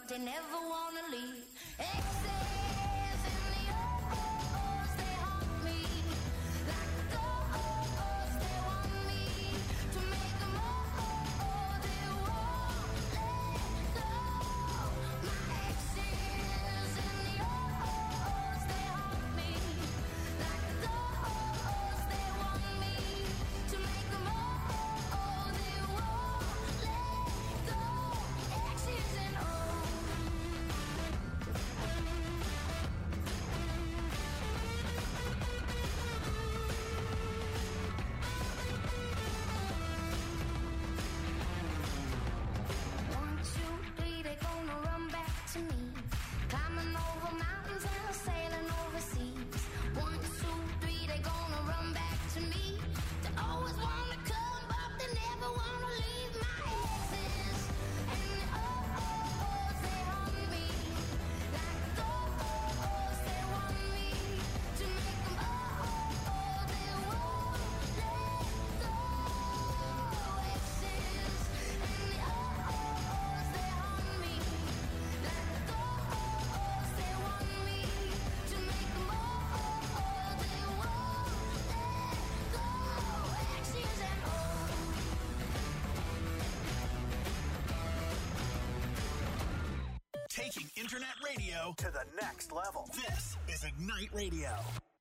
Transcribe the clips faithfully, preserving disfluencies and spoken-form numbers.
but they never wanna leave. Exes in the O's, they haunt me like ghosts. They want me to make them all, they won't let go. My exes in the O's, they haunt me like ghosts. They want me to make them all, they won't let go. Exes and O's. One, two, three, they gonna run back to me. Climbing over mountains and sailing overseas. One, two, three, they gonna run back to me. They always wanna come, but they never wanna leave. My exes and the O's, they haunt me like ghosts. They want me to make them all, they won't let go. Exes and the O's, they haunt me like ghosts. They want me to make them all, they won't let go. Exes and O's. Taking internet radio to the next level. This is Ignite Radio.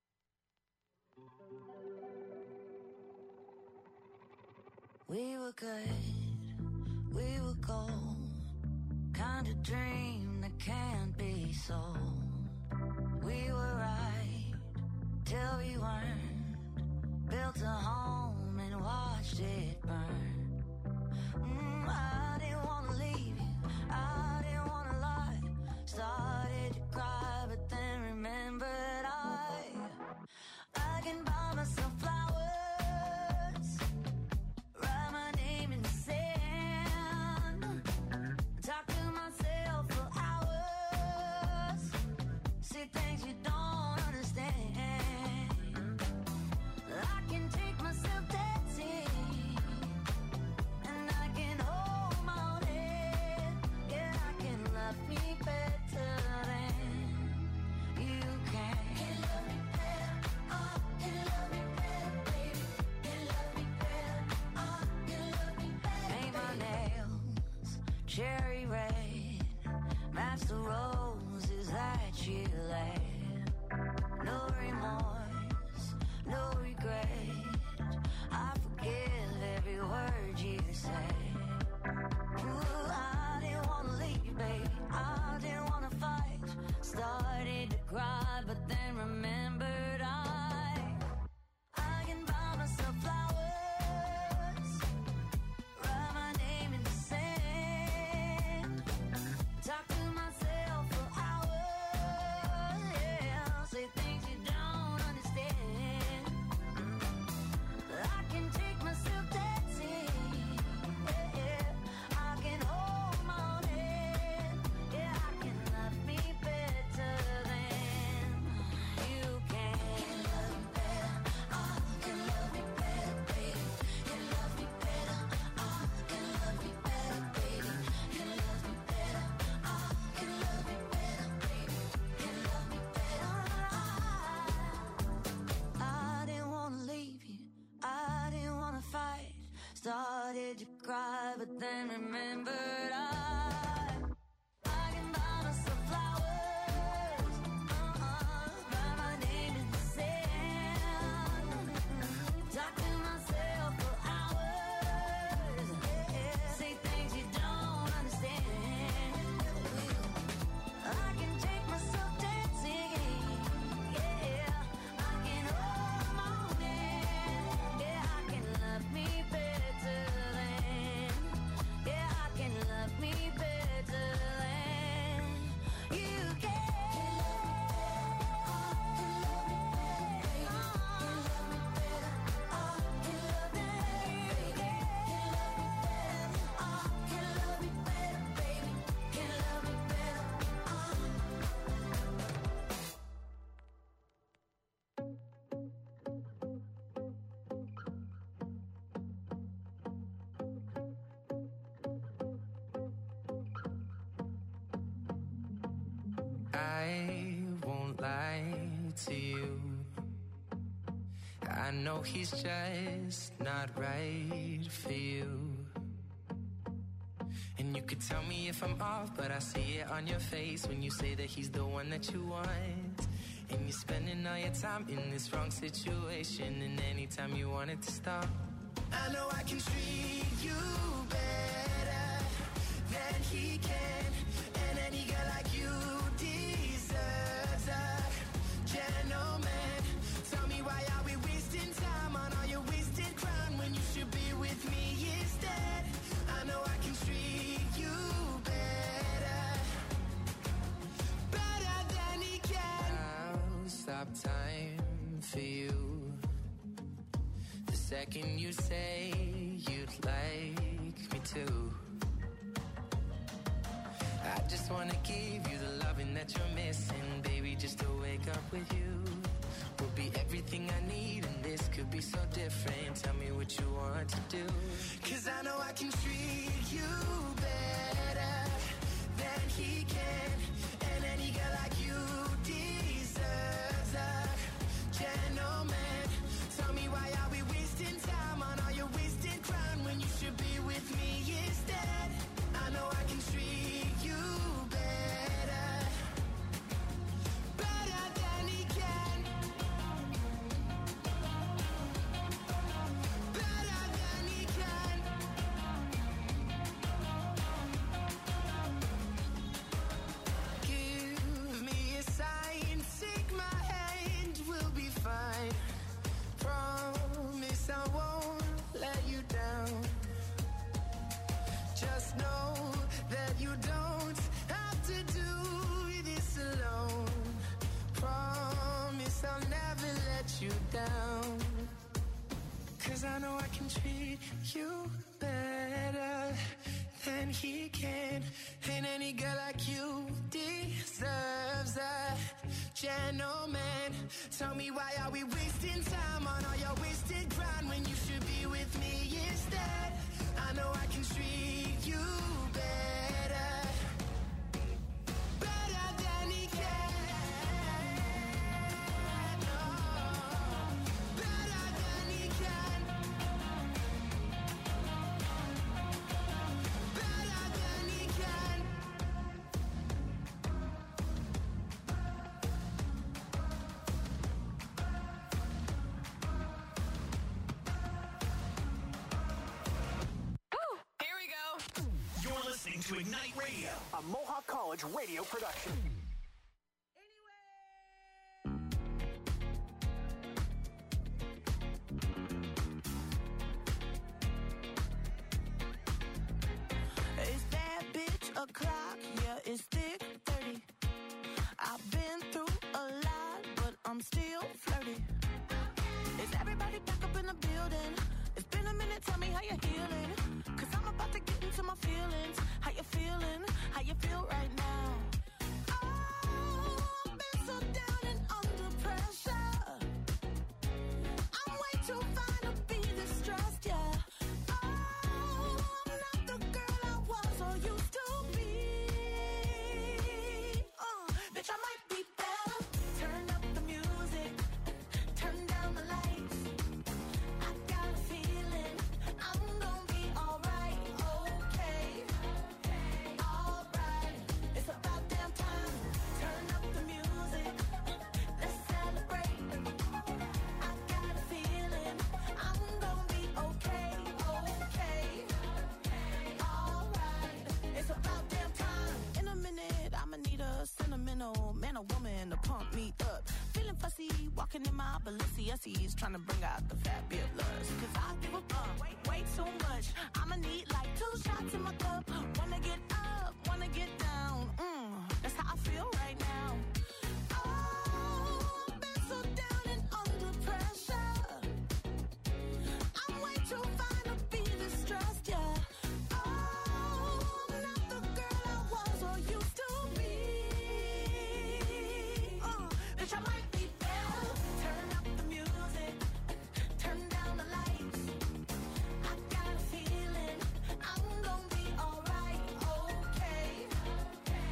We were good, we were gold, kind of dream that can't be sold. We were right till we weren't, built a home and watched it burn. Mm, I didn't wanna leave you, I didn't wanna lie, started to cry but then remembered I, I can buy myself flowers, write my name in the sand, talk to myself for hours, say things you don't understand. I can take myself dancing, and I can hold my own head. Yeah, I can love me better than you can. Can love me better, oh, can love me better, baby. Can love me better, oh, can love me better. Paint my nails cherry red, match the roses that you laid. No remorse, no regret, I forgive every word you say. Ooh, I didn't wanna leave, babe, I didn't wanna fight, started to cry but then remembered I, I can buy myself flowers, write my name in the sand, talk to myself for hours, yeah, say things you don't understand. I can take myself dancing, yeah, yeah, I can hold my own head, yeah, I can love me better than you can. Can love me better, oh, can love me better, baby. Can love me better, oh, can love me better, baby. Can love me better, oh, can love me better, baby. Can love me better, oh. I didn't wanna leave you, I didn't wanna fight, started to cry but then remembered I, I can buy myself flowers, uh-uh, write my name in the sand, talk to myself for hours, yeah, say things you don't understand. I can take myself dancing, yeah, I can hold my own hand, yeah, I can love me better than to you. I know he's just not right for you. And you could tell me if I'm off, but I see it on your face when you say that he's the one that you want. And you're spending all your time in this wrong situation, and anytime you want it to stop, I know I can treat you better than he can. And any girl like you deserves a gentleman. Tell me, why are we wasting time on all your wasted crown when you should be with me instead? I know I can treat you better, better than he can. I'll stop time for you the second you say you'd like me to. I just wanna give you the loving that you're missing, baby, just to wake up with you will be everything I need, and this could be so different. Tell me what you want to do, 'cause I know I can treat you better than he can. And any girl like you deserves a gentleman. Tell me, why are we wasting time on all your wasted crown when you should be with me instead? I know I can treat you better, better than he can, better than he can. Give me a sign, take my hand, we'll be fine. Promise I won't let you down. Just know that you don't have to do this alone. Promise I'll never let you down. 'Cause I know I can treat you better than he can. And any girl like you deserves a gentleman. Tell me, why are we wasting time on all your wasted grind when you should be with me instead? I know I can treat you better, better than he can. Oh, better than he can, better than he can. Here we go. You're listening to Ignite Radio, a Mohawk College radio production. Is that bitch o'clock? Yeah, it's thick thirty. I've been through a lot, but I'm still flirty. Is everybody back up in the building? It's been a minute, tell me how you're healing. 'Cause I'm about to get into my feelings. How you feeling? How you feel right now? Oh, I've been so down and under pressure. I'm way too fine to be distressed, yeah. Oh, I'm not the girl I was or used to be. Uh, bitch, I might be better. Turn up the music, turn down the lights. I got a feeling I'm gonna be alright, okay, alright. It's about damn time. Turn up the music, let's celebrate. I got a feeling I'm gonna be okay, okay, alright. It's about damn time. In a minute, I'ma need a sentimental man or woman to pump me up. Feeling fussy, walking in my Balenciennes, trying to bring out the fabulous. 'Cause I give a fuck way, way too much. I'ma need like two shots in my cup. Wanna get up, wanna get down. Mm, that's how I feel right now. Oh, I've been so down and under pressure. I'm way too fine to be distressed, yeah. Oh, I'm not the girl I was or used to be. Uh, bitch, I might be better. Turn up the music, turn down the lights. I got a feeling I'm gonna be alright, okay,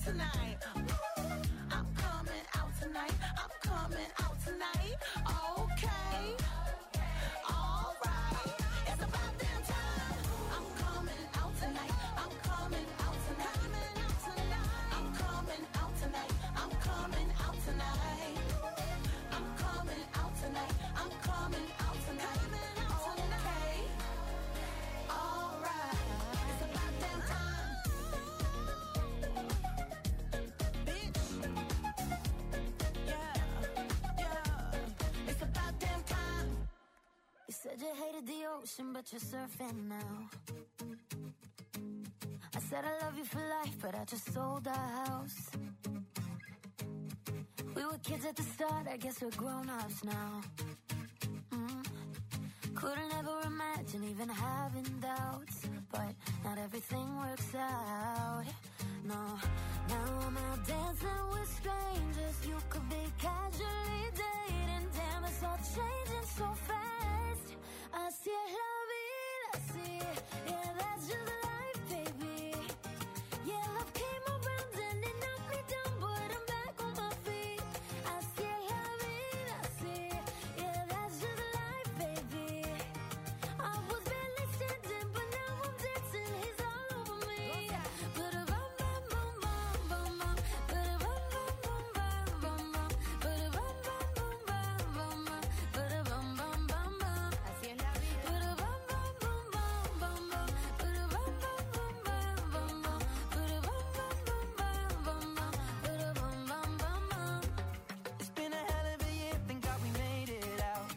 tonight. I'm coming out tonight. I'm coming out tonight. Okay. All right. It's about damn time. I'm coming out tonight. I'm coming out tonight. I'm coming out tonight. I'm coming out tonight. I'm coming out tonight. I'm coming out tonight. Okay. All right. It's about damn time. Bitch. Yeah. Yeah. It's about damn time. You said you hated the ocean, but you're surfing now. I said I love you for life, but I just sold our house. We were kids at the start, I guess we're grown-ups now. Mm. Couldn't ever imagine even having doubts, but not everything works out. No, now I'm out dancing with strangers. You could be casually dating. Damn, it's all changing so fast. Así es la vida, así. Yeah, that's just life, baby. Yeah, love came around and it knocked me down, but I'm back on my feet. Así es la vida, así. Yeah, that's just life, baby. I was barely standing, but now I'm dancing. He's all over me. Ba-da-bum, bum, bum, bum, bum, bum. Ba-da-bum, bum, bum, bum, bum, bum. Ba-da-bum, bum, bum, bum, bum, bum. Ba-da-bum, bum, bum, bum. Así es la vida. Ba-da-bum, bum, bum, bum, bum, bum. Ba-da-bum, bum, bum, bum, bum, bum. Ba-da-bum, bum, bum, bum, bum, bum. Ba-da-bum, bum, bum, bum. It's been a hell of a year, thank God we made it out.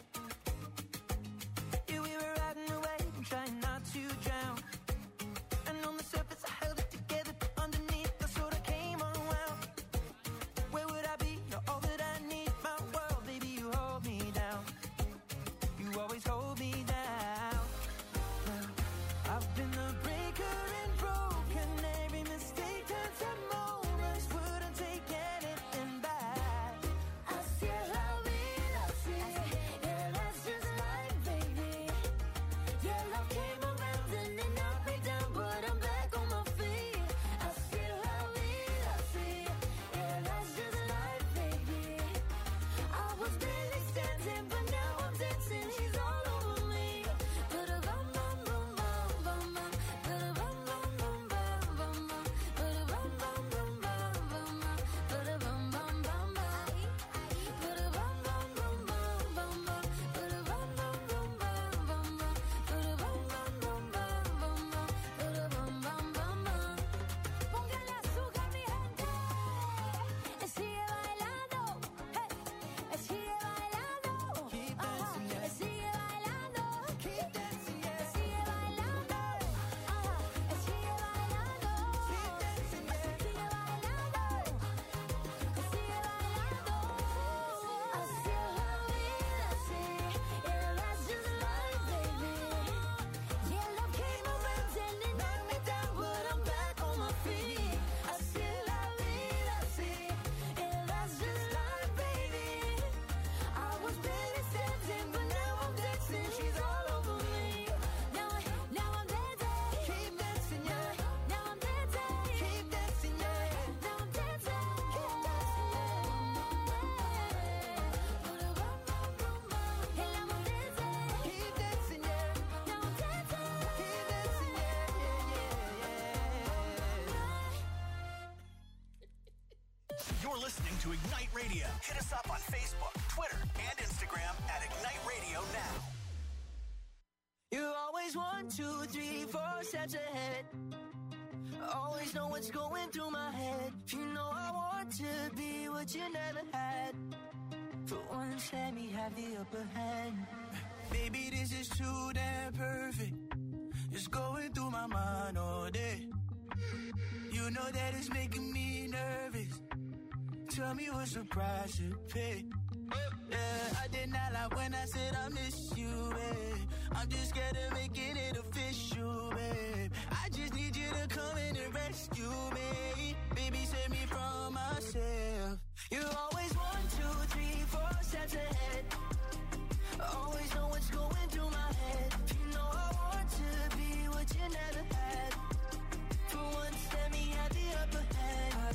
Yeah, we were riding away and trying not to drown. And on the surface I held it together, but underneath I sort of came unwound. Where would I be? You're all that I need, my world, baby, you hold me down. You always hold me down. Well, I've been the breaker and broken. Every mistake turns to moments. Wouldn't take anything back. Así es la vida, así. Yeah, that's just life, baby. Yeah, love came around and it knocked me down, but I'm back on my feet. Así es la vida, así. Yeah, that's just life, baby. I was barely standing, but now I'm dancing. He's all over me. Ba-da-bum, bum, bum, bum, bum, bum. Ba-da-bum, bum, bum, bum, bum, bum. Ba-da-bum, bum, bum, bum, bum, bum. Ba-da-bum, bum, bum, bum. Ba-da-bum, bum, bum, bum, bum, bum. Ba-da-bum, bum, bum, bum, bum, bum. Ba-da-bum, bum, bum, bum, bum, bum. Ba-da-bum, bum, bum, bum. Póngale azúcar, mi gente. Sigue bailando. Hey. Sigue bailando. Keep Ajá. dancing, yeah. Sigue bailando. Keep dancing, yeah. Sigue bailando. Ajá. Sigue bailando. Keep dancing, yeah. Sigue bailando. Sigue bailando. Así es la vida, así. Yeah, that's just life, baby. Yeah, love came around and it knocked me down, but I'm back on my feet. Así es la vida, así. Yeah, that's just life, baby. I was barely standing, but now I'm dancing. She's all over me. Now, I- now I'm dancing. Keep dancing, yeah. Now I'm dancing. Keep dancing, yeah. Now I'm dancing. Keep dancing. Keep dancing, yeah. Now I'm dancing. Keep dancing, yeah, yeah, yeah, You're listening to Ignite Radio. Hit us up on Facebook, Twitter, and Instagram at Ignite Radio Now. You're always one, two, three, four steps ahead. Always know what's going through my head. You know I want to be what you never had. For once, let me have the upper hand. Baby, this is too damn perfect. It's going through my mind all day. You know that it's making me nervous. Tell me what's the price to pay. Yeah, I did not lie when I said I miss you, babe. I'm just scared of making it official, babe. I just need you to come in and rescue me. Baby, save me from myself. You're always one, two, three, four steps ahead. Always know what's going through my head. You know I want to be what you never had. For once, let me have the upper hand.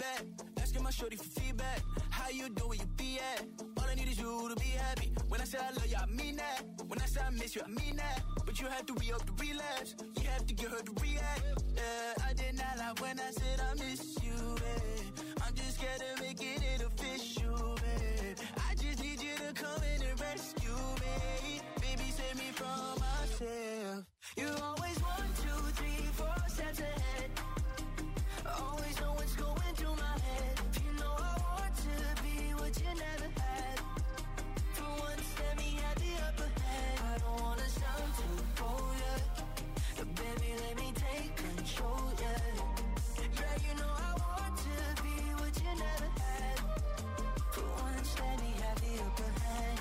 that. Asking my shorty for feedback. How you do where you be at? All I need is you to be happy. When I say I love you, I mean that. When I say I miss you, I mean that. But you have to re-up the relapse. You have to get her to react. Yeah, I did not lie when I said I miss you, babe. I'm just scared of making it official, babe. I just need you to come in and rescue me. Baby, save me from myself. You always one, two, three, four steps ahead. Always know what's going through my head. You know I want to be what you never had. For once, let me have the upper hand. I don't wanna sound too bold, yeah. But baby, let me take control, yeah. Yeah, you know I want to be what you never had. For once, let me have the upper hand.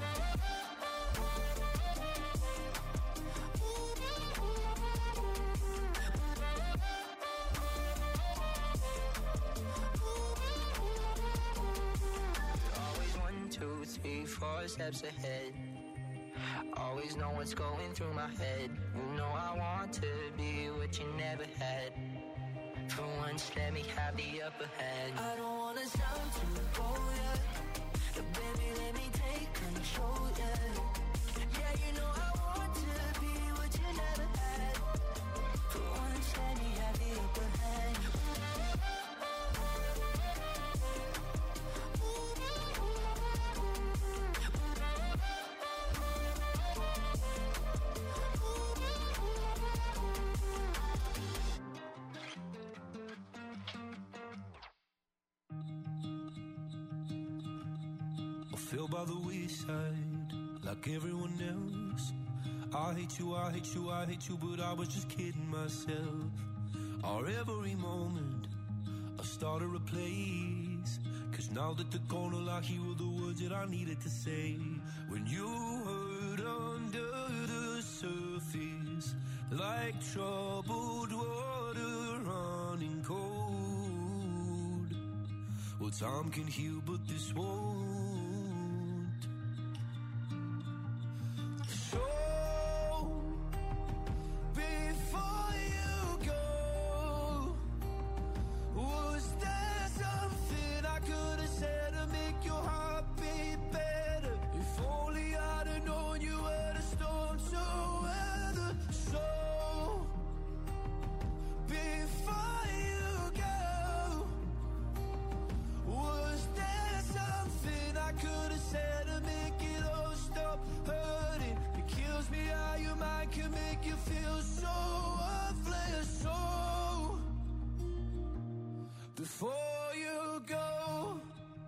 Two, three, four steps ahead. Always know what's going through my head. You know I want to be what you never had. For once, let me have the upper hand. I don't wanna sound too bold, yeah. But baby, let me take control, yeah. Yeah, you know I want to be what you never had. For once, let me have the upper hand. Fell by the wayside, like everyone else. I hate you, I hate you, I hate you, but I was just kidding myself. Our every moment, I started a place. Cause now that they're gone, all I hear were the words that I needed to say. When you hurt under the surface, like troubled water running cold. Well, time can heal, but this won't. Before you go,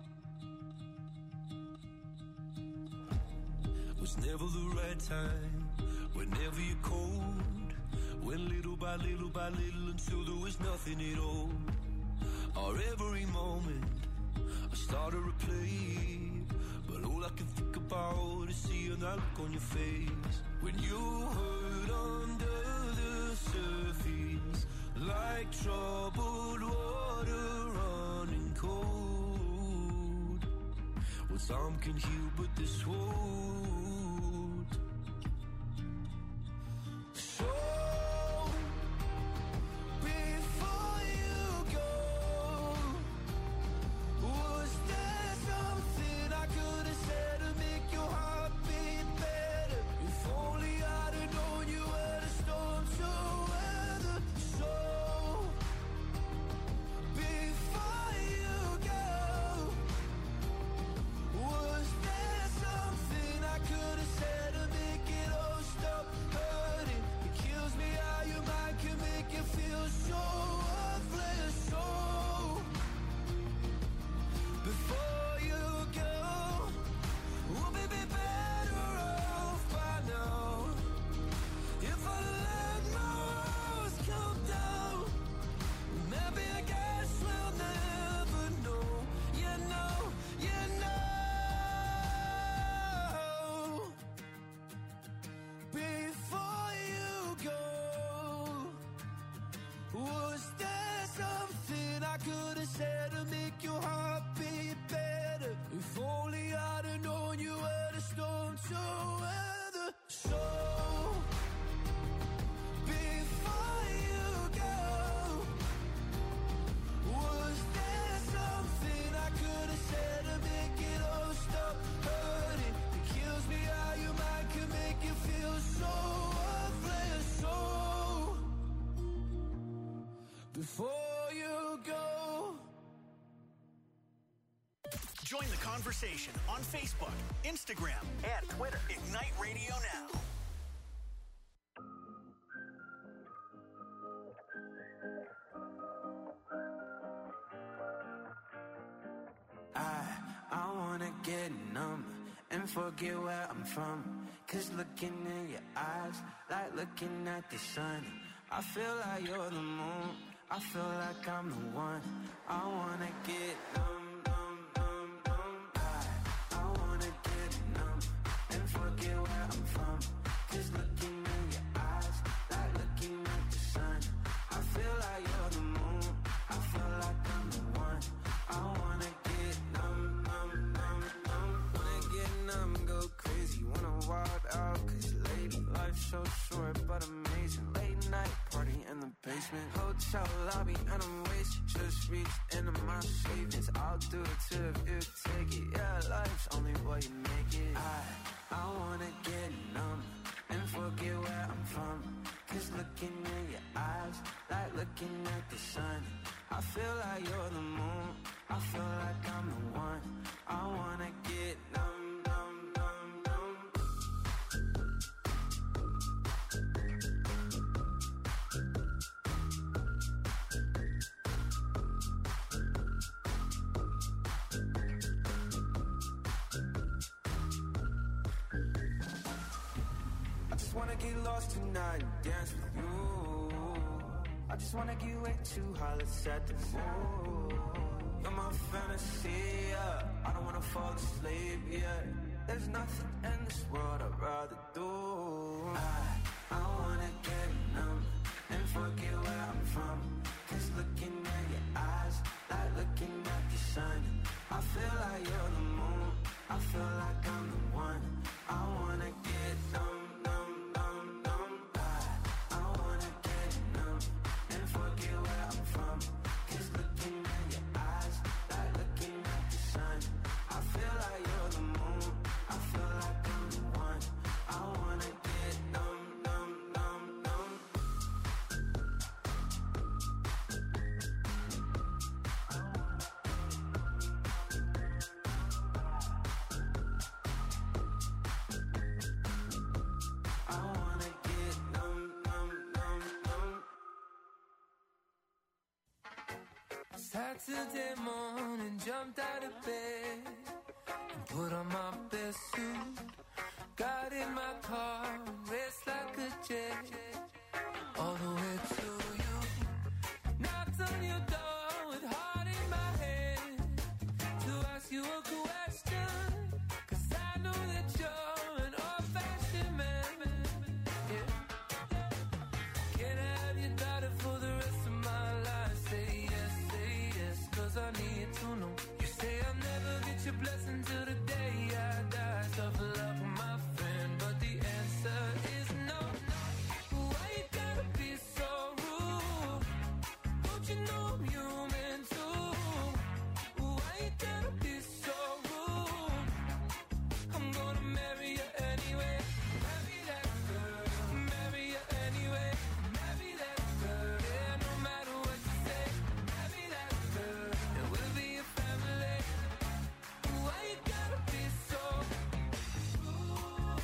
was never the right time. Whenever you're cold, went little by little by little until there was nothing at all. Our every moment, I started to play, but all I can think about is seeing that look on your face. When you hurt under the surface, like troubled water running cold. Well, some can heal, but this won't. So, before you go, was there something I could have said to make your heart beat better? If only I'd have known you were the storm to weather. So, before you go, was there something I could have said to make it all stop hurting? It kills me how your mind can make you feel so worthless. So, before you go, we'll be better off by now. If I let my walls come down, maybe I guess we'll never know. You know, you know. Before you go, was there something I could have said to make your heart beat better? If only I'd have known you were the storm to weather. So, before you go, was there Join the conversation on Facebook, Instagram, and Twitter. Ignite Radio Now. I, I wanna get numb and forget where I'm from. Cause looking in your eyes, like looking at the sun. I feel like you're the moon, I feel like I'm the one. I wanna get numb, numb, numb, numb. I, I wanna get numb and forget where I'm from. Cause looking in your eyes, like looking at the sun. I feel like you're the moon, I feel like I'm the one. I wanna get numb, numb, numb, numb. Wanna get numb, go crazy, wanna wild out. Cause lady, life's so short but amazing. Late night party in the basement, hotel lobby and I'm wasted. Just reached into my savings, I'll do it too if you take it. Yeah, life's only what you make it. I, I wanna get numb and forget where I'm from. Cause looking in your eyes, like looking at the sun. I feel like you're the moon, I feel like I'm the one. I wanna get numb, numb, numb, numb. I just wanna get lost tonight and dance with you. I just wanna get way too high, let's set the mood. You're my fantasy, yeah. I don't wanna fall asleep, yeah. There's nothing in this world I'd rather do. I, I wanna get numb and forget where I'm from. Cause looking at your eyes, like looking at the sun. I feel like you're the moon, I feel like I'm the one. I wanna get numb, numb, numb, numb. I, I wanna get numb and forget where I'm from. Cause looking at your eyes, like looking at the sun. I feel like you're the moon, I feel like I'm the one. I wanna get numb, numb, numb, numb. I wanna get numb, numb, numb, numb. Saturday morning, jumped out of bed and put on my best suit. Got in my car, raced like a jet, all the way to you. Knocked on your door with heart in my head to ask you a question. Cause I know that you're an old-fashioned man. Yeah. Can I have your daughter for the rest of my life? Say yes, say yes, cause I need to know. You say I'll never get your blessing till the day I die. Tough luck, my friend, but the answer is no. Why you gotta be so rude? Don't you know I'm human too? Why you gotta be so rude? I'm gonna marry you anyway. Marry that girl. Marry you anyway. Marry that girl. Yeah, no matter what you say. Marry that girl. And we'll be a family. Why you gotta be so rude?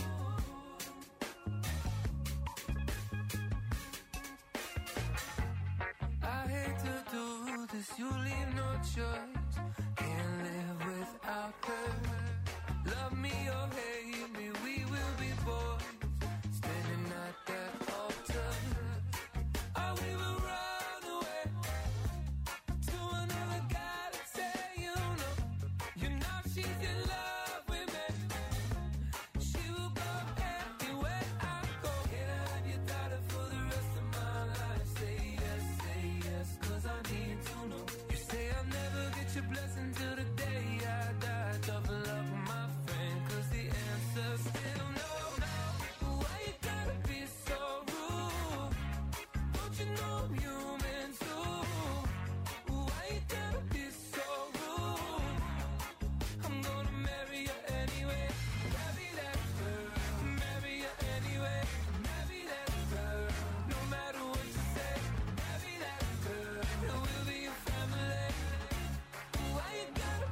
I hate to do this, you leave no choice. Can't live without her. Love me or hate me, we will be boys. Standing at that altar. Or we will run away to another galaxy, you know. You know she's in love with me. She will go anywhere I go. Can I have your daughter for the rest of my life? Say yes, say yes, cause I need to know. You say I'll never get your blessing till the day I die. Tough luck, my friend, cause the answer's still no. Why you gotta be so rude? Don't you know I'm human too? Why you gotta be so rude? I'm gonna marry you anyway. Marry that girl. Marry you anyway. Marry that girl. No matter what you say. Marry that girl. And we'll be a family. Why you gotta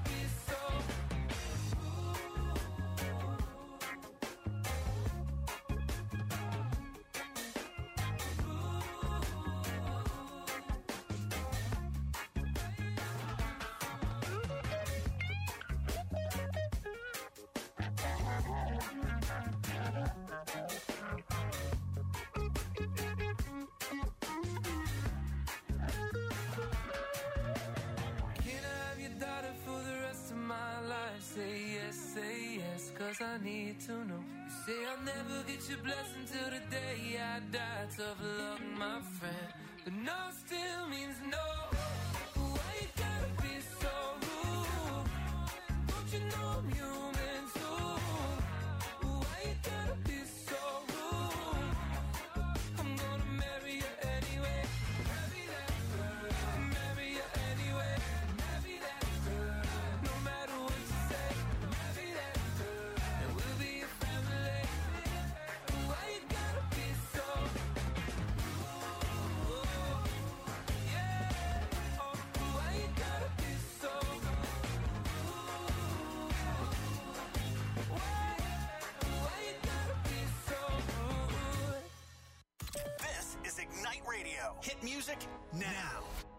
I need to know. You say I'll never get your blessing till the day I die. Tough luck, my friend, but no still means no. Why you gotta be so rude? Don't you know I'm human too? Why you gotta be so rude? I'm gonna marry you anyway. Marry that girl. Marry you anyway. Marry that girl. No matter what you say. Marry that girl. And we'll be a family. Why you gotta be so rude? Yeah. Oh, why you gotta be so Why? Why you gotta be so rude? This is Ignite Radio. Hit music now.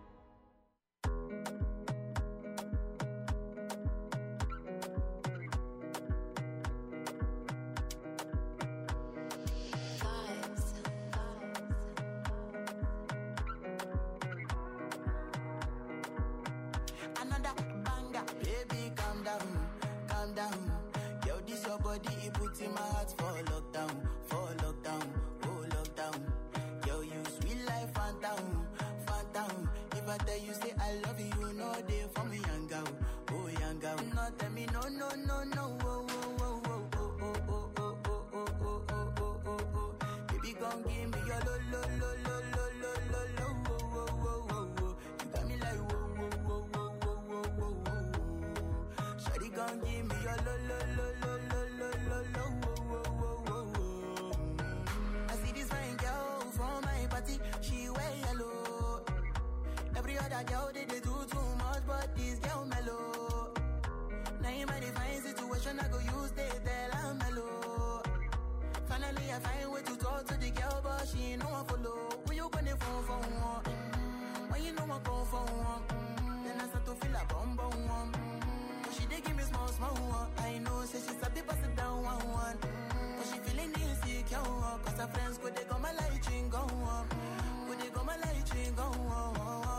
Another banger, baby, calm down, calm down. Yo, this your body, it puts in my heart for lockdown, for lockdown, oh lockdown. Yo, you sweet life, phantom, phantom. If I tell you, say I love you, you know they for me, young girl, oh young girl. No, tell me, no, no, no, no, oh, oh, oh, oh, oh, oh, oh, oh, oh, oh, oh, oh, oh, oh, oh. Baby, gon' give me your lo, lo, lo, lo, lo, lo, lo, lo, oh, oh, oh, oh, oh. You got me like, whoa, whoa, whoa, whoa, whoa, whoa, whoa, whoa. Shawty gon' give me your lo, lo, lo, lo, lo, lo, lo, lo, oh, oh, oh, oh, oh. I see this fine girl from my party, she wear yellow. Every other girl they, they do too much, but this girl mellow. Now in my divine situation, I go use they tell I'm mellow. Finally, I find way to talk to the girl, but she ain't no one follow. When you gonna phone for one? Mm, When you know I go for one? Mm, Then I start to feel a bum bum one. Mm, But she dey give me small small one. I know, say she's a bit pass it down one one. Mm, But she feeling insecure, uh, cause her friends go they go my light ring go on. Go they go my light ring go on.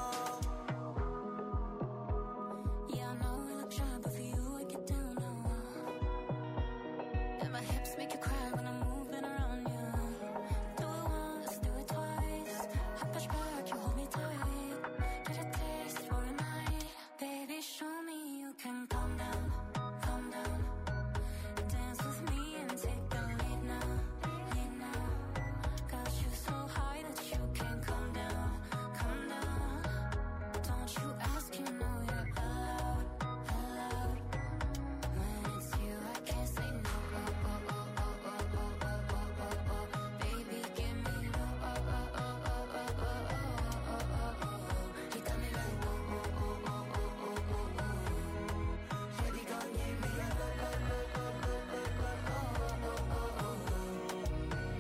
Yeah, I know we look shy, but for you I get down low. And my hips make you cry when I'm moving around you. Do it once, do it twice. I push back, you hold me tight. Get a taste for a night. Baby, show me you can calm down, calm down. Dance with me and take the lead now, lead now. Got you so high that you can't come down, come down. Don't you ask, you know you're allowed, allowed. When it's you, I can't say no. Oh, oh, oh, oh, oh, oh, oh, oh, oh, oh. Baby, give me oh, oh, oh, oh, oh, oh, oh, oh, oh, oh, oh. You got me like oh, oh, oh, oh, oh, oh, oh, oh. Shawty gon' give me a lo, lo, lo, lo, lo, lo, lo, oh, oh, oh,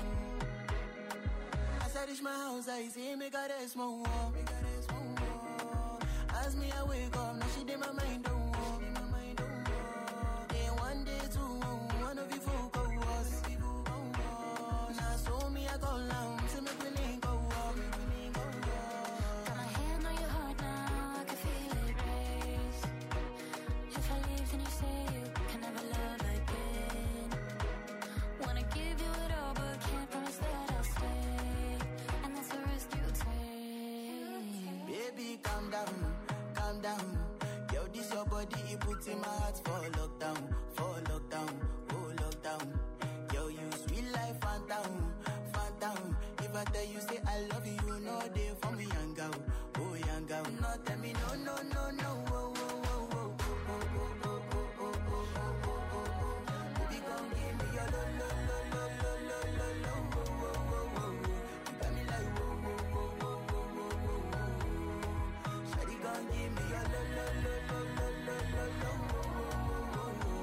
oh. As I reach my house, I see me got a small wall. Me got a small wall. As me I wake up, now she did my mind don't walk. Then one day two, one of you folk go was. Now so me I go down, to make me link go walk. Got my hand on your heart now, I can feel it race. If I leave, then you say you can never love again. Wanna give you it all, but can't promise that I'll stay. And that's the risk you take. Baby, calm down, calm down. Yo, this your body, it puts in my heart for lockdown, for lockdown, oh lockdown. Yo, you sweet life, phantom, phantom. If I tell you, say I love you, you know they for me, young girl, oh young girl. No, tell me no, no, no, no, oh, oh, oh, oh, oh, oh, oh, oh, oh, oh, oh, oh, oh. Baby, gon' give me your lo, lo, lo, lo, lo, lo, lo, lo, oh, oh, oh, oh, oh. You got me like whoa, whoa, whoa, whoa, whoa, whoa, whoa, whoa. Shawty gon' give me your lo, lo, lo, lo, lo, lo, lo, lo, oh, oh, oh, oh, oh.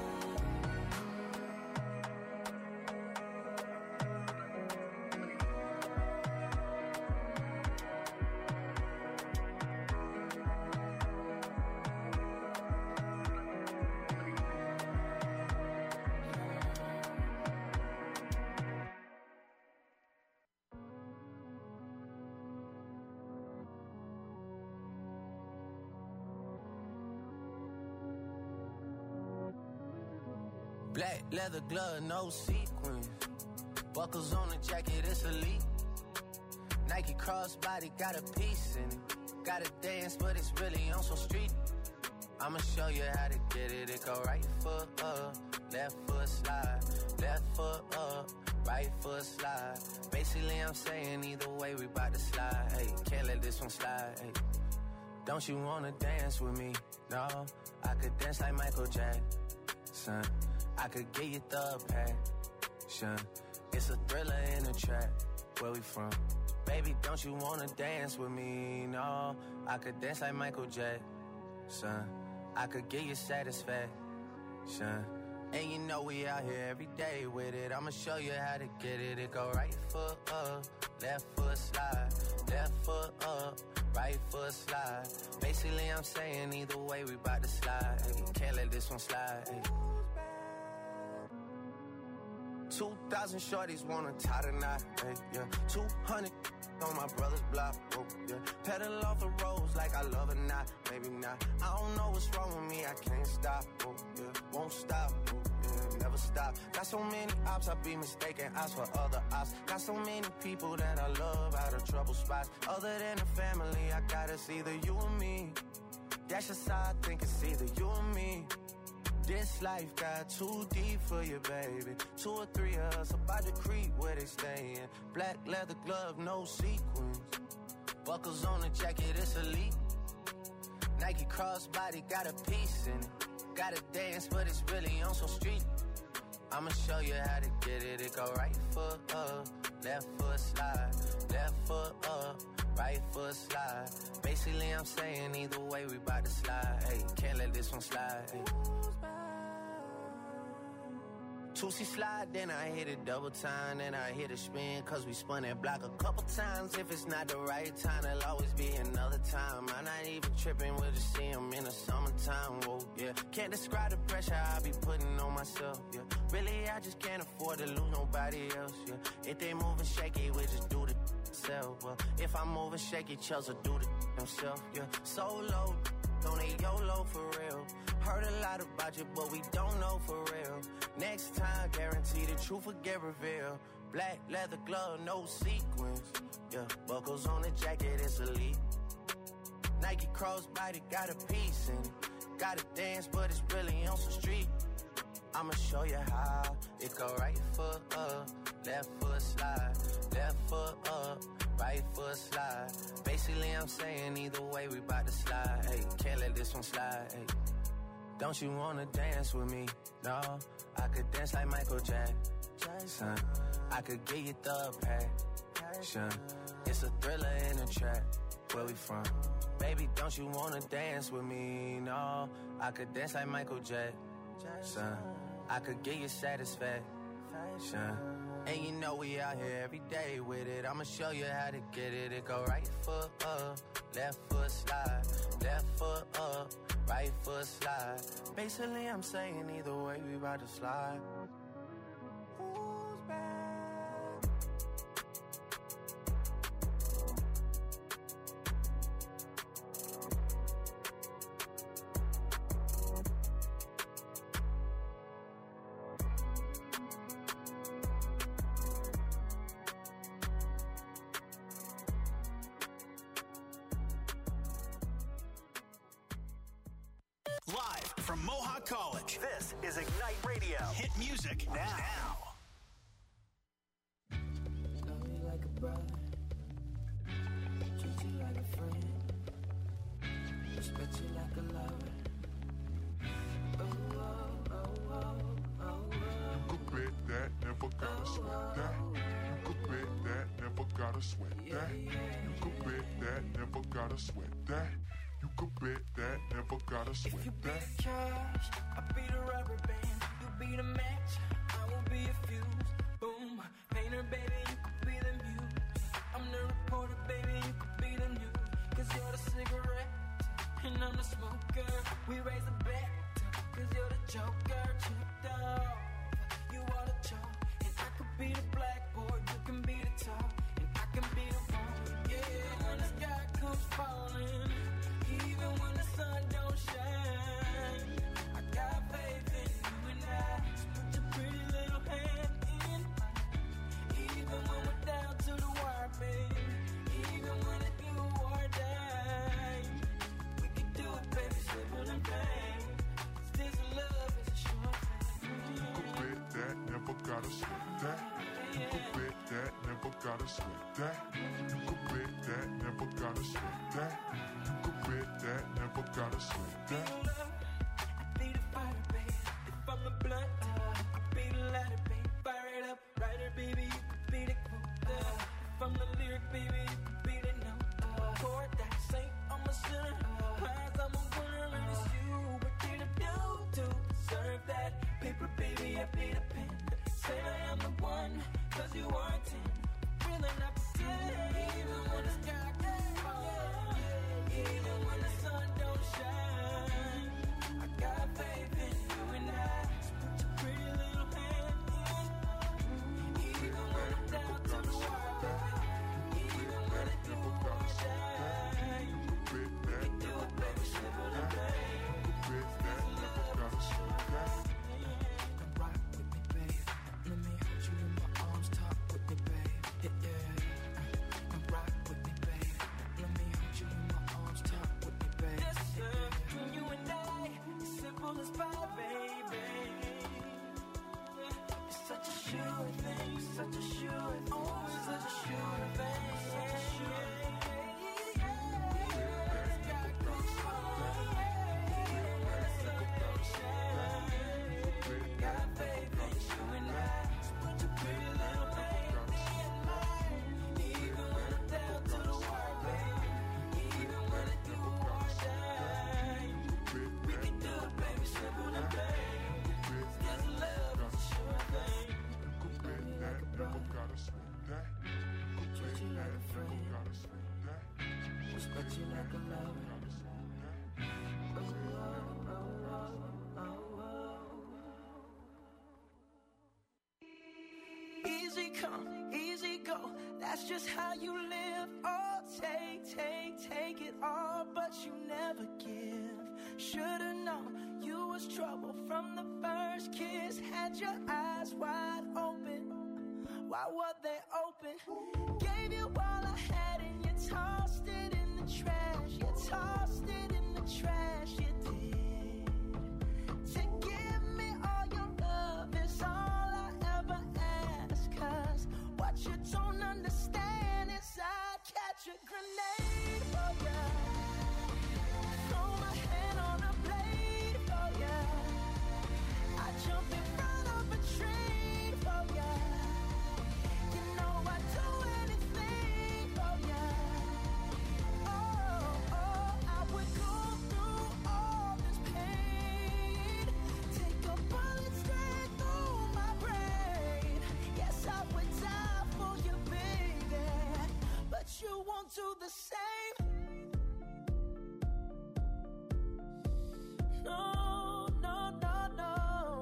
Black leather glove, no sequins. Buckles on the jacket, it's elite. Nike crossbody, got a piece in it. Gotta dance, but it's really on some street. I'ma show you how to get it. It go right foot up, left foot slide. Left foot up, right foot slide. Basically, I'm saying either way, we bout to slide. Hey, can't let this one slide. Hey, don't you wanna dance with me? No, I could dance like Michael Jackson. I could get you the passion. It's a thriller in a trap. Where we from? Baby, don't you wanna dance with me? No, I could dance like Michael Jackson. I could get you satisfaction. And you know we out here every day with it. I'ma show you how to get it. It go right foot up, left foot slide. Left foot up, right foot slide. Basically, I'm saying either way, we bout to slide. Hey, can't let this one slide. Hey. Two thousand shorties wanna tie the knot. Hey, yeah. Two hundred on my brother's block. Oh, yeah. Pedal off the roads like I love it, not. Maybe not. I don't know what's wrong with me. I can't stop. Oh, yeah. Won't stop. Oh, yeah. Never stop. Got so many ops, I be mistaken ops for other ops. Got so many people that I love out of trouble spots. Other than the family, I got it's either you or me. That's just how I think it's either you or me. This life got too deep for you, baby. Two or three of us about to creep where they stayin'. Black leather glove, no sequins. Buckles on the jacket, it's elite. Nike crossbody, got a piece in it. Gotta dance, but it's really on some street. I'ma show you how to get it. It go right foot up, left foot slide. Left foot up, right foot slide. Basically, I'm saying either way, we bout to slide. Hey, can't let this one slide. Hey. Two-C slide, then I hit it double time, then I hit a spin, cause we spun that block a couple times. If it's not the right time, there'll always be another time. I'm not even tripping, we'll just see them in the summertime, whoa, yeah. Can't describe the pressure I be putting on myself, yeah. Really, I just can't afford to lose nobody else, yeah. If they moving shaky, we just do the self, well. If I'm moving shaky, Chelsea do the himself, yeah. Solo, don't need YOLO for real. Heard a lot about you, but we don't know for real. Next time, guarantee the truth will get revealed. Black leather glove, no sequins. Yeah, buckles on the jacket, it's elite. Nike crossbody, got a piece in it. Gotta dance, but it's really on some street. I'ma show you how. It go right foot up, left foot slide. Left foot up, right foot slide. Basically, I'm saying either way, we bout to slide. Hey, can't let this one slide. Hey. Don't you wanna dance with me? No, I could dance like Michael Jackson. I could get you the passion. It's a thriller in a trap. Where we from? Baby, don't you wanna dance with me? No, I could dance like Michael Jackson. I could get you satisfaction. And you know we out here every day with it. I'ma show you how to get it. It go right foot up, left foot slide. Left foot up, right foot slide. Basically, I'm saying either way, we about to slide. Who's back? Live from Mohawk College, this is Ignite Radio. Hit music now. Love you like a brother, treat you like a friend, respect you like a lover. Oh, oh, oh, oh, oh, oh. You could bet that, never gotta sweat that. You could bet that, never gotta sweat that. You could bet that, never gotta sweat that. You could bet that, never gotta sweat If you be that. the cash, I'll be the rubber band. You be the match, I will be a fuse. Boom, painter, baby, you could be the muse. I'm the reporter, baby, you could be the news. Cause you're the cigarette, and I'm the smoker. We raise a bet, cause you're the joker. Chipped off, you are the chalk. And I could be the blackboard, you can be the top. And I can be the one, yeah. When the sky comes falling, even when the sun don't shine, I got faith in you and I. So put gotta sweat that. You could bet that, never gotta sweat that. You could bet that, never gotta sweat that. You could bet that, never gotta sweat that. Be the fire, baby. If I'm the blunt, you could be the lighter, baby. Fire it up, writer, baby. You could be the quote. If I'm the lyric, baby, you could be the note. Chord that saint, I'm a sinner. Prize, I'm a winner, and it's you. What did I do to deserve that? Paper, baby, I be the pen. Say I am the one, cause you are a ten. Really not pretend, even when it's dark. Even when the sun don't shine. I got faith in you and I. So put your pretty little hand in. Even when I'm down to the wire, baby. Even when it do or shine. We can do it, baby, simple and plain. There's love to show that. Come rock with me, babe. Let me hold you in my arms, talk with me, babe. Yeah, yeah. Come rock with me, babe. Let me hold you in my arms, talk with me, babe. Yes, sir. Between you and I, it's simple as pie, baby. It's such a sure thing, it's such a sure thing, oh, it's such a sure thing, such a sure thing. Got faith in you and I. So put your pretty little thing in mine. Even when I'm down to the wire, baby. Even when it do or shine. We can do it, baby, simple and plain. This love is a sure thing. Treat me like a brother. Treat you like a friend. Respect you like a lover. Oh, oh, oh, oh, oh, oh. Easy come, easy go. That's just how you live. Oh, take, take, take it all, but you never give. Should've known you was trouble from the first kiss. Had your eyes wide open. Why were they open? Gave you all I had and you tossed it in the trash. You tossed it in the trash. You did. To give me all your love is all I ever ask. Cause what you don't understand is I'd catch a grenade for ya. Throw my hand on a blade for ya. I jump in front of a train for ya. You know I'd do anything for ya. Oh, oh, I would go through all this pain. Take a bullet straight through my brain. Yes, I would die for you, baby. But you won't do the same. No, no, no, no.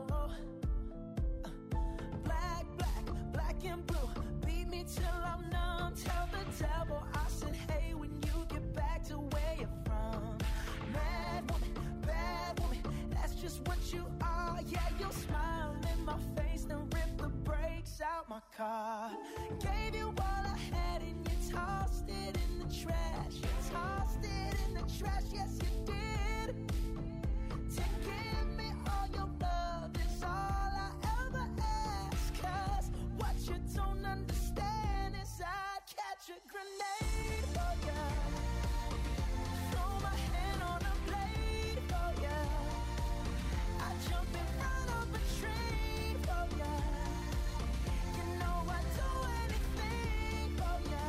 Black, black, black and blue. Beat me till I'm numb. Tell the devil I said, hey, when you get back to where you're from. Mad woman, bad woman, that's just what you are. Yeah, you'll smile in my face, then rip the brakes out my car. Gave you all I had and you tossed it in the trash. You tossed it in the trash, yes you did. To give me all your love is all I ever ask. Cause what you don't understand is I'd catch a grenade for ya. Throw my hand on a blade for ya. I jump in front of a train for ya. You know I'd do anything for ya.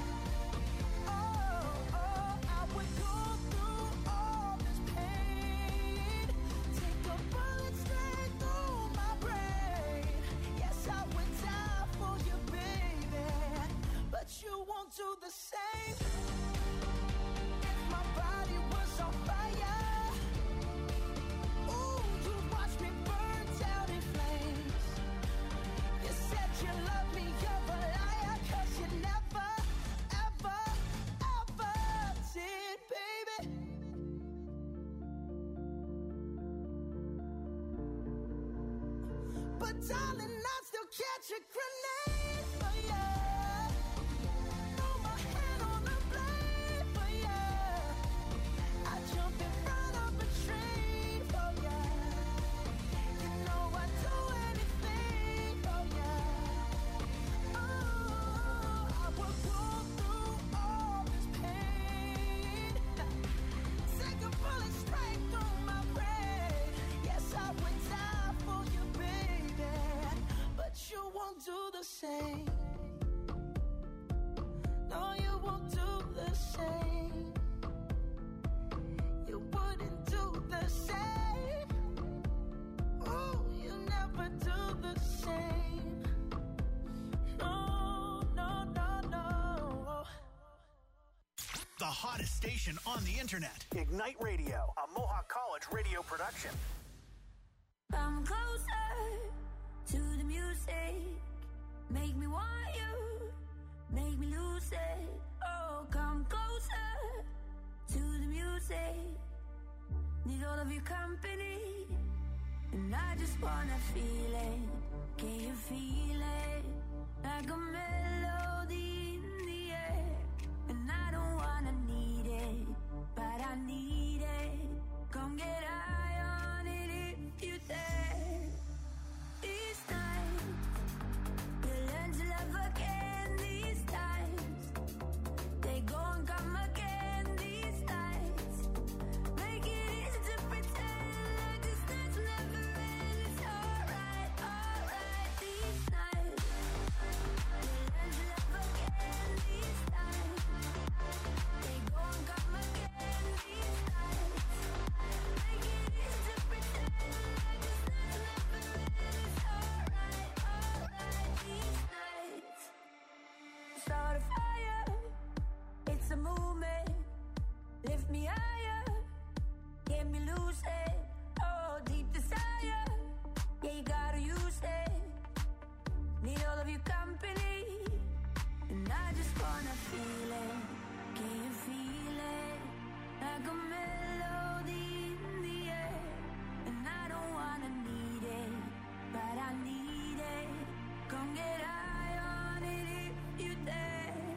Oh, oh, I would go through all this pain. Take a bullet straight through my brain. Yes, I would die for you, baby. But you won't do the same. If my body was on fire, ooh, you'd watch me burn down in flames. You said you loved me, you're a liar. Cause you never, ever, ever did, baby. But darling, I'd still catch a grenade for ya. Throw my hand on a blade for ya. I jump in front of a train for ya. You know I'd do anything for ya. the same. No, you won't do the same. You wouldn't do the same. Oh, you never do the same. No, no, no, no. The hottest station on the internet. Ignite Radio, a Mohawk College radio production. Come closer to the music. Make me want you. Make me lose it. Oh, come closer to the music. Need all of your company. And I just wanna feel it. Can you feel it? Like a melody in the air. And I don't wanna need it, but I need it. Come get high on it if you dare. These nights, you'll learn to love again. These times, they go and come again. These nights, make it easy to pretend like this night's never end. It's alright, alright. These nights, you'll learn to love again. These times, they go and come again. These nights, make it easy to pretend like this night's never end. It's alright, alright. These nights, start a fire. It's a movement. Lift me higher. Get me lucid. Oh, deep desire. Yeah, you gotta use it. Need all of your company. And I just wanna feel it. Can you feel it? Like a melody in the air. And I don't wanna need it, but I need it. Come get high on it if you dare.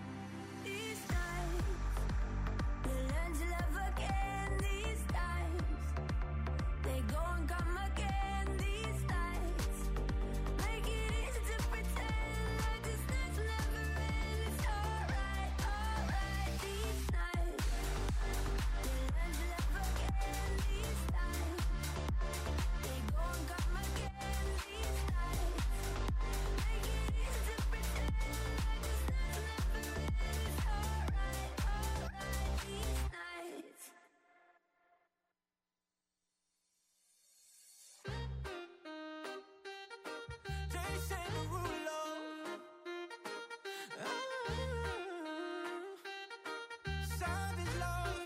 These nights, you'll learn to love again. These times, they go and come again. These nights, make it easy to pretend like this night's never end. It's alright, alright. These nights, you'll learn to love again. These times, they go and come again. These nights, make it easy to pretend like this night's never end. It's alright, alright. These nights. Jason Derulo. Ah, savage love.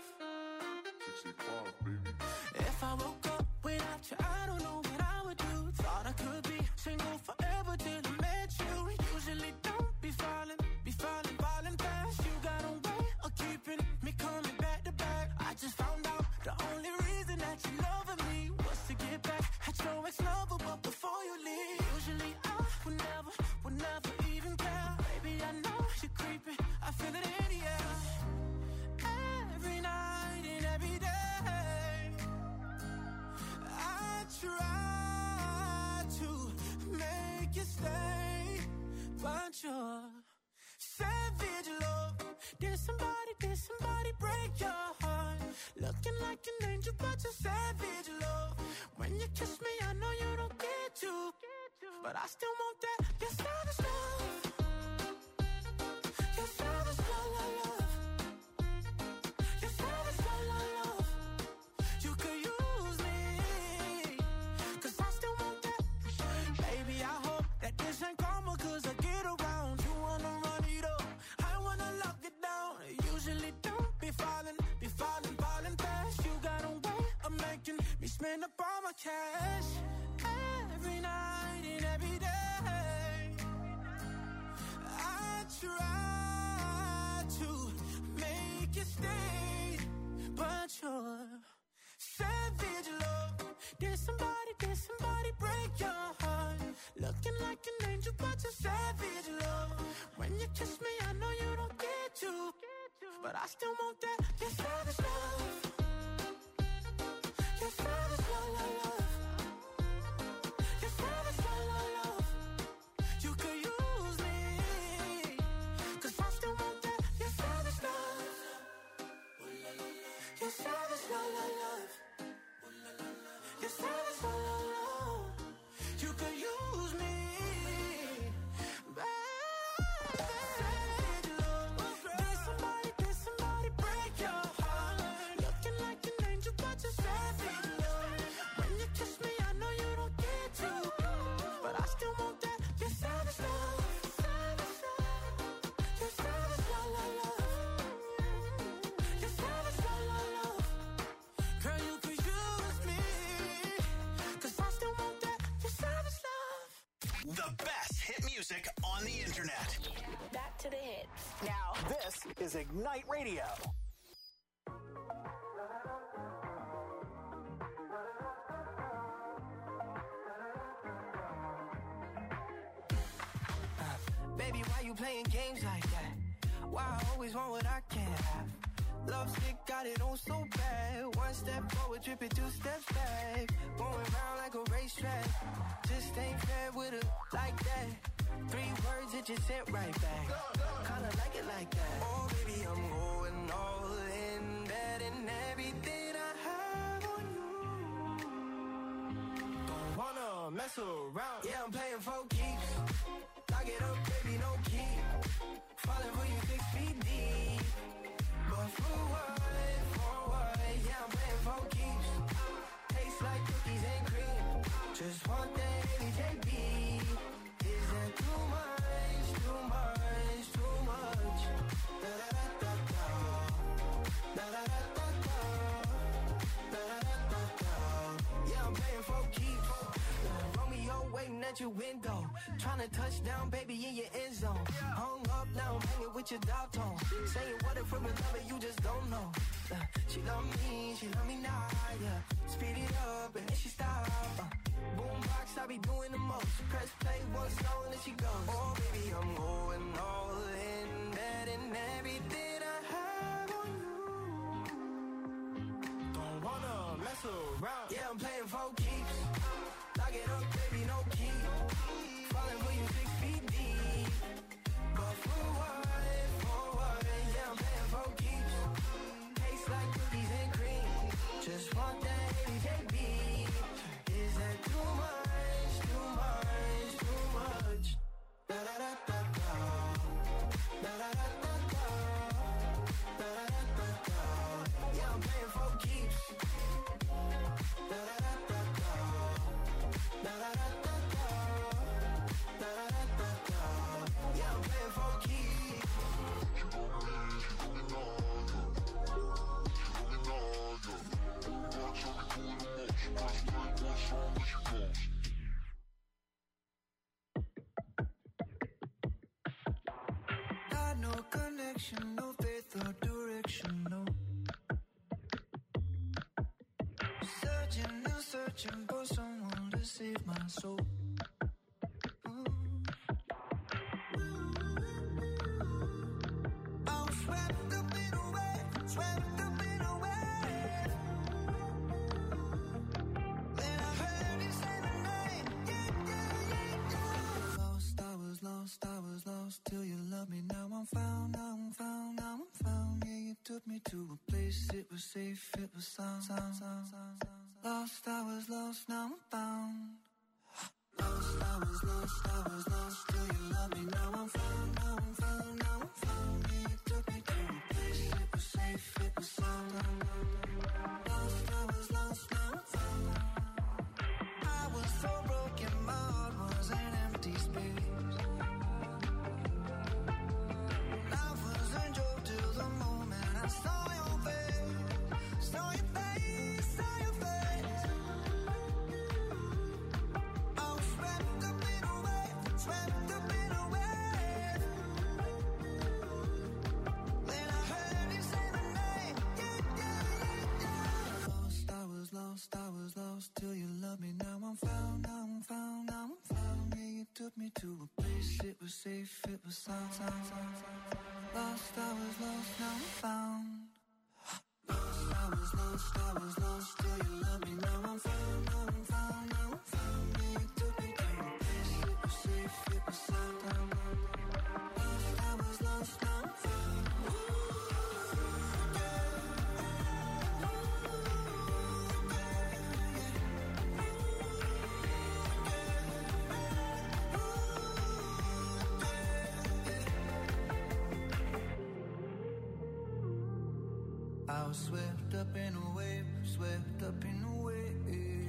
If I woke up without you, I don't know what I would do. Thought I could be single forever till I met you. Usually don't be falling, be falling, falling fast. You got a way of keeping me coming back to back. I just found out the only reason that you loving me was to get back at your ex-lover, but before you leave, usually I would never, would never even care. Baby, I know you're creeping, I feel it in the air. Every night and every day, I try to make you stay, but you're savage love. Did somebody, did somebody break your heart? Looking like an angel, but you're savage love. When you kiss me, I know you don't get to, but I still want that. Your savage love. Your savage love, love, love. Your savage love, love, love. You could use me, 'cause I still want that. Baby, I hope that this ain't karma, 'cause I get around. You wanna run it up, I wanna lock it down. Usually don't be falling, be falling, falling fast. You got a way of making me spend up all my cash. Every night and every day, I try to make you stay, but you're savage love. Did somebody, did somebody break your heart? Looking like an angel, but you're savage love. When you kiss me, I know you don't get to, but I still want that. Your savage love. Your savage love, love, love. Your savage love, love, love. You could use me, 'cause I still want that. Your savage love. Your savage love, love, love. Your savage love, love, love. You could use me, to the hits. Now, this is Ignite Radio. Baby, why you playing games like that? Why I always want what I can't have? Love stick got it on so bad. One step forward, tripping two steps back. Going round like a racetrack. Just ain't fair with her like that. Three words, it just sent right back. Kinda like it like that. Oh, baby, I'm going all in. Betting everything I have on you. Don't wanna mess around. Yeah, I'm playing for keeps. Lock it up, baby, no key. Falling for you six feet deep. But for what, for what? Yeah, I'm playing for keeps. Tastes like cookies and cream. Just want that H J B. Is that too much, too much, too much? Da da da da da. Da da da da da. Da da da da da. Yeah, I'm playing for keeps. Romeo waiting at your window. Tryna touch down, baby, in your end zone. Hung up, now I'm hanging with your dog tone. Saying what if from a lover you just don't know. Uh, she love me, she love me now, yeah. Speed it up and then she stop. Uh, boombox, I be doing the most. Press play, one song and then she goes. Oh, baby, I'm going all in. Betting everything I have on you. Don't wanna mess around. Yeah, I'm playing for keeps. Lock it up, baby, no key. Falling for you six feet deep. But for what, for what? Yeah, I'm playing for keeps. Tastes like cookies and cream. Just want that H J B. Is that too much, too much, too much? Da da da da da. Da da da da da. Da da da da da. Yeah, I'm playing for keeps. Da da da da da. Da da da da da. Da da da da da. Yeah, I'm playing for keeps. Got no connection, no faith or direction, no. Searching and searching for someone to save my soul. I'm swept up in a wave, swept up in a wave. Then I heard you say my name, yeah, yeah, yeah, yeah. Lost, I was lost, I was lost till you loved me. Now I'm found, now I'm found, now I'm found. Yeah, you took me to a place, it was safe, it was sound, sound, sound, sound, sound. Lost, I was lost, now I'm found. Lost, I was lost, I was lost till you loved me. Now I'm found, now I'm found, now I'm found. Yeah, you took me to a place, it was safe, it was sound. Lost, I was lost, now I'm found. I was so broken, my heart was an empty space. Life was a joke till the moment I saw your face, saw your face, saw your face. I was swept up in a wave, swept up in a wave. Then I heard you say my name, yeah, yeah, yeah, yeah. Lost, I was lost, I was lost till you loved me. Now I'm found, now I'm found, now I'm found. Yeah, you took me to a place, it was safe, it was sound, sound, sound, sound. Lost, I was lost, now I'm found. Lost, I was lost, I was lost till you loved me. Now I'm found, now I'm found, now I'm found. Yeah, you took me to a place, it was safe, it was sound. Lost, I was lost, now I'm found. I was swept up in a wave, swept up in a wave.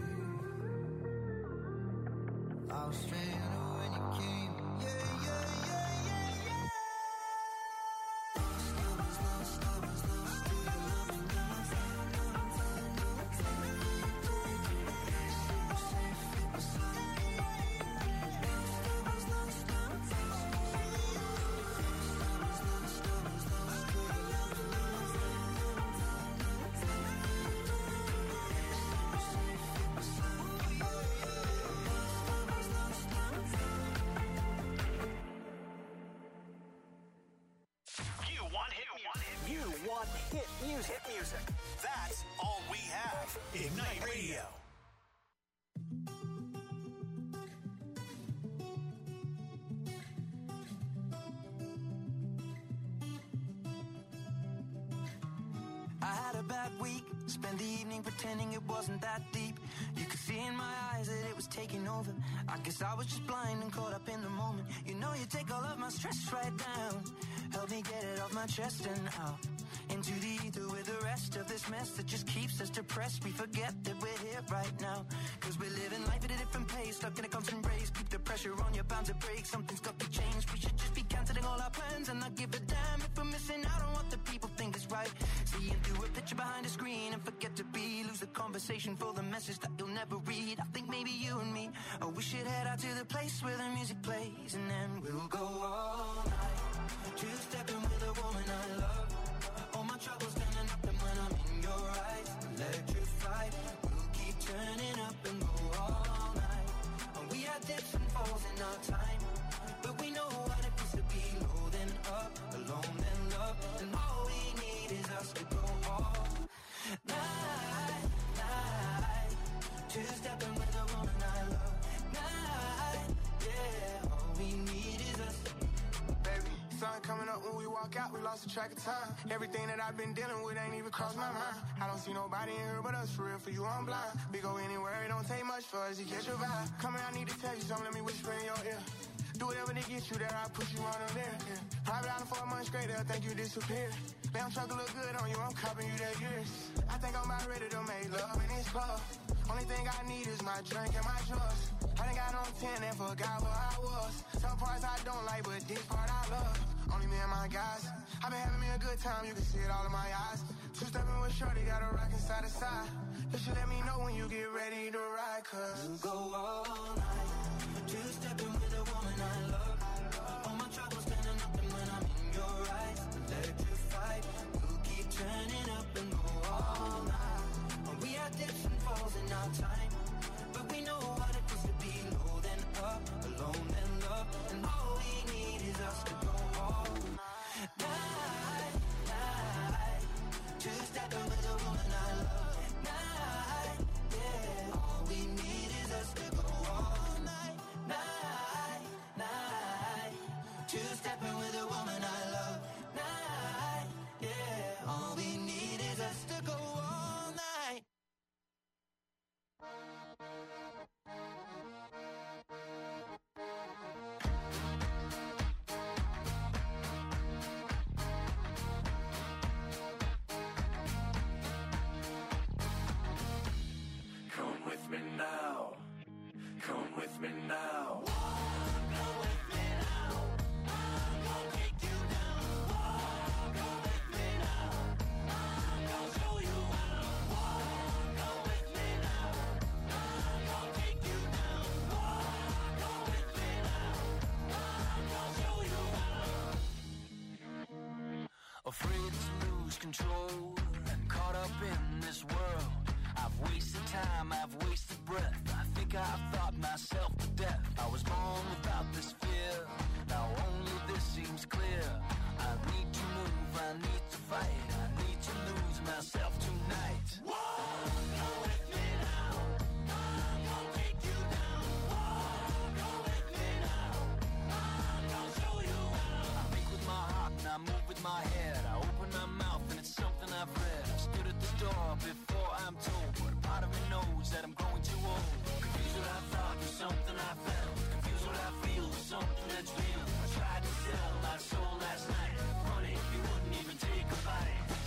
I was stranded when you came, yeah, yeah, yeah, yeah, yeah. Lost, I was lost, I was lost till you loved me. Now I'm found, now I'm found, now I'm found. Yeah, you took me to a place, it was safe, it was sound. Lost, I was lost, now I'm found. Lost, I music. That's all we have. Ignite Radio. I had a bad week, spent the evening pretending it wasn't that deep. You could see in my eyes that it was taking over. I guess I was just blind and caught up in the moment. You know you take all of my stress right down. Help me get it off my chest and out into the ether with the rest of this mess that just keeps us depressed. We forget that we're here right now, cause we're living life at a different pace, stuck in a constant race. Keep the pressure on, you're bound to break. Something's got to change. We should just be cancelling all our plans and not give a damn if we're missing out on what the people think is right. Seeing through a picture behind a screen and forget to be, lose the conversation for the message that you'll never read. I think maybe you and me, oh, we should head out to the place where the music plays, and then we'll go all night, two-stepping with a woman I love. All my troubles standing up, and when I'm in your eyes, electrified. We'll keep turning up and go all night. And we had dips and falls in our time, but we know what it feels to be low then up, alone then love. And all we need is us to go all night, night. Two-stepping with a woman I love. Night, yeah. All we need is us. Baby, sun coming up when we walk out, we lost the track of time. Everything that I've been dealing with ain't even crossed my mind. I don't see nobody in here but us, for real, for you I'm blind. We go anywhere, it don't take much for us to catch your vibe. Come here, I need to tell you something, let me whisper in your ear. Do whatever to get you there, I'll put you on them there. Yeah. Private island for a month straight, they'll think you disappeared. Damn truck look good on you, I'm copping you that years. I think I'm about ready to make love in this club. Only thing I need is my drink and my drugs. I done got on ten and forgot where I was. Some parts I don't like, but this part I love. Only me and my guys. I've been having me a good time, you can see it all in my eyes. Two-stepping with Shorty, got a rockin' side to side. You should let me know when you get ready to ride, cause we'll go all night. Two-stepping with a woman I love. All my troubles standing up, and when I'm in your eyes, electrified. We'll keep turning up and go all night. And we had dips and falls in our time, but we know what it feels to be low then up, alone then love. And all we need is us to go all night, night. Two-stepping with a woman I love. Night, yeah. All we need is us to go all night, night, night. Two-stepping with a woman I love. Night, yeah. All we need is us to go all night. Come with me now. Come with me now. Come with me now. I'm gonna take you down. Come with me now. I'm gonna show you how. Come with me now. I'm gonna take you down. Come with me now. I'm gonna show you how. Afraid to lose control and caught up in this world. I've wasted time, I've wasted breath. I think I've thought myself to death. I was born without this fear. Now only this seems clear. I need to move, I need to fight. I need to lose myself tonight. Come with me now. I'm gonna take you down. Come with me now. I'm gonna show you how. I think with my heart and I move with my head. I open my mouth and it's something I've read. I stood at the door before I'm told, but a part of me knows that I'm growing too old. Confused what I thought was something I felt. Confused what I feel was something that's real. I tried to sell my soul last night. Funny, you wouldn't even take a bite.